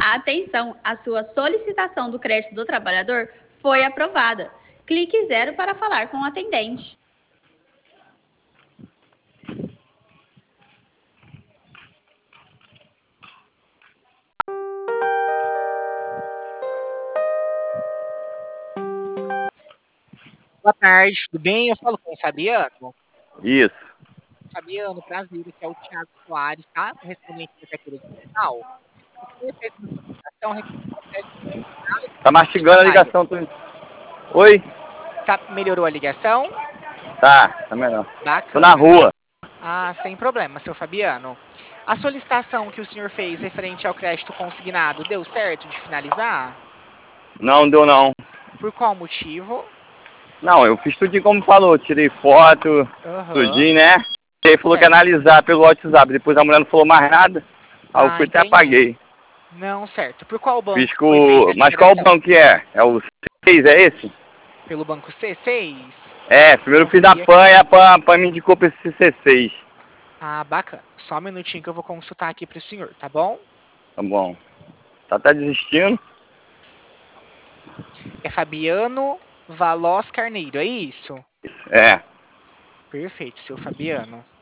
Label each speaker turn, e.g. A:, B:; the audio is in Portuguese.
A: Atenção, a sua solicitação do crédito do trabalhador foi aprovada. Clique 0 para falar com o atendente.
B: Boa tarde, tudo bem? Eu falo com o Fabiano.
C: Isso.
B: Fabiano, prazer, aqui é o Thiago Soares, tá? Correspondente da carteira digital. O senhor fez uma solicitação referente ao crédito consignado
C: Tá
B: de
C: mastigando a
B: trabalho.
C: ligação. Oi?
B: Melhorou a ligação?
C: Tá melhor. Tô na
B: Bacana.
C: rua.
B: Ah, sem problema, seu Fabiano. A solicitação que o senhor fez referente ao crédito consignado deu certo de finalizar?
C: Não deu não.
B: Por qual motivo?
C: Não, eu fiz tudinho como falou. Tirei foto,
B: Aham,
C: tudinho, né? E ele falou que ia
B: certo.
C: analisar pelo WhatsApp. Depois a mulher não falou mais nada. Aí eu
B: Ah,
C: fui até
B: entendi.
C: apaguei.
B: Não, certo. Por qual
C: Fiz
B: banco que foi feita
C: com...
B: a
C: Mas qual
B: liberação?
C: banco que é? É o 6, é esse?
B: Pelo banco C6?
C: É, primeiro eu fiz da
B: Conferi
C: PAN
B: aqui.
C: e a PAN me indicou pra esse C6.
B: Ah, bacana. Só um minutinho que eu vou consultar aqui para o senhor, tá bom?
C: Tá bom. Tá desistindo?
B: É Fabiano Valois Carneiro, é isso?
C: É.
B: Perfeito, seu Fabiano.